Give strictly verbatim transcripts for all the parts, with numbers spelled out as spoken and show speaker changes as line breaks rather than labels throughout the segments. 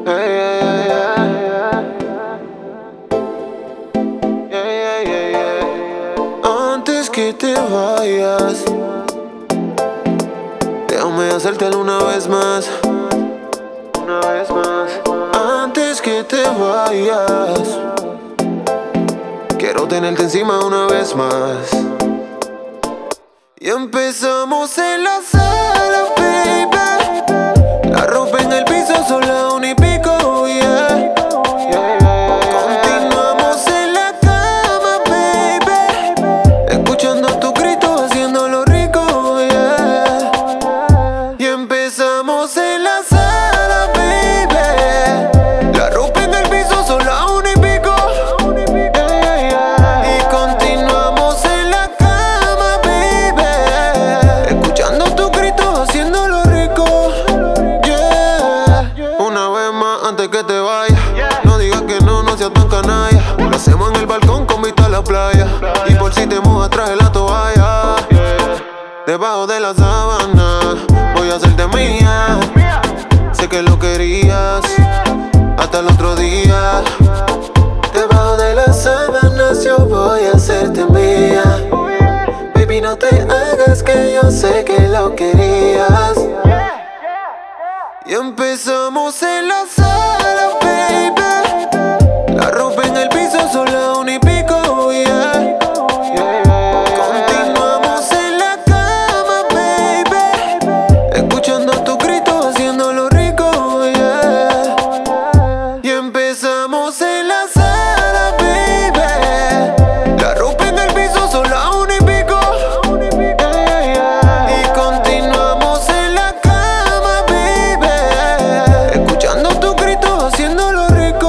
Hey, yeah, yeah, yeah, yeah, yeah, yeah, yeah. Antes que te vayas, déjame hacértelo una vez más, una vez más. Antes que te vayas, quiero tenerte encima una vez más. Y empezamos en la sala, baby. La ropa en el piso son las una y pico, yeah. Continuamos en la cama, baby. Escuchando tus gritos, haciéndolo rico, yeah. Y empezamos en la sala, baby. La ropa en el piso son las una y pico, yeah. Y continuamos en la cama, baby. Escuchando tus gritos, haciéndolo rico, yeah. Una vez más antes que te vayas, no digas que no, no seas tan canalla. Lo hacemos en el balcón con vista a la playa. Y por si te mojas traje la toalla. Debajo de la sábana voy a hacerte mía. Sé que lo querías hasta el otro día. Debajo de las sábanas yo voy a hacerte mía. Baby, no te hagas que yo sé que lo querías. Y empezamos en la sala, baby. La ropa en el piso son las una y pico, yeah. Continuamos en la cama, baby. Escuchando tus gritos, haciéndolo rico, yeah. Y empezamos en la sala, baby. La ropa en el piso son las una y pico, y continuamos en la cama, baby. Escuchando tus gritos, haciéndolo rico,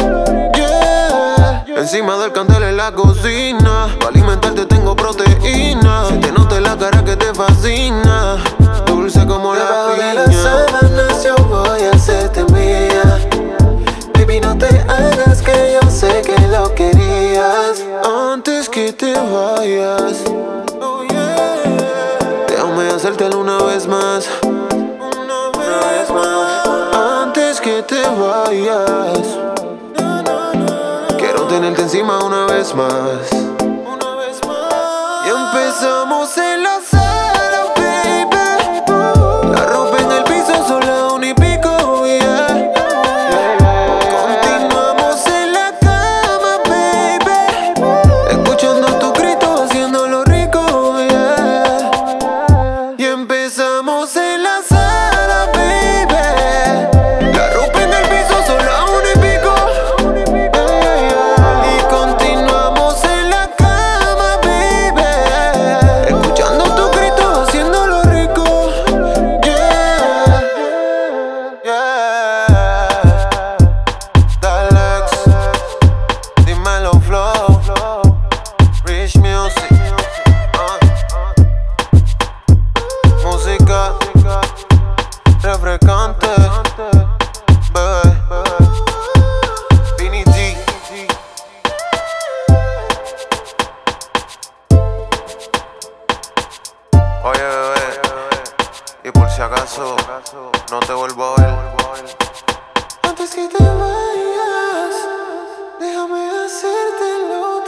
yeah. Encima del cantel en la cocina, para alimentarte tengo proteína. Se te nota en la cara que te fascina, dulce como la piña. Debajo de las sábanas yo voy a hacerte mía. Baby, no te hagas que yo sé que lo querías. Antes que te vayas, oh yeah. Déjame hacértelo una vez más, una vez más. Antes que te vayas, quiero tenerte encima una vez más, una vez más. Y empezamos en la sala, baby. La ropa en el piso son las una y pico, yeah. Continuamos en la cama, baby. Escuchando tus gritos, haciéndolo rico, yeah. Y empezamos en la sala, baby. La ropa en el piso son las una y pico, y continuamos en la cama, baby. Escuchando tus gritos, haciéndolo rico, yeah, yeah. Dalex, dímelo flow, Rich Music, uh. Música refrescante, bebé. Vinny D. Oye, bebé, y por si acaso no te vuelvo a ver, antes que te vayas, déjame hacértelo.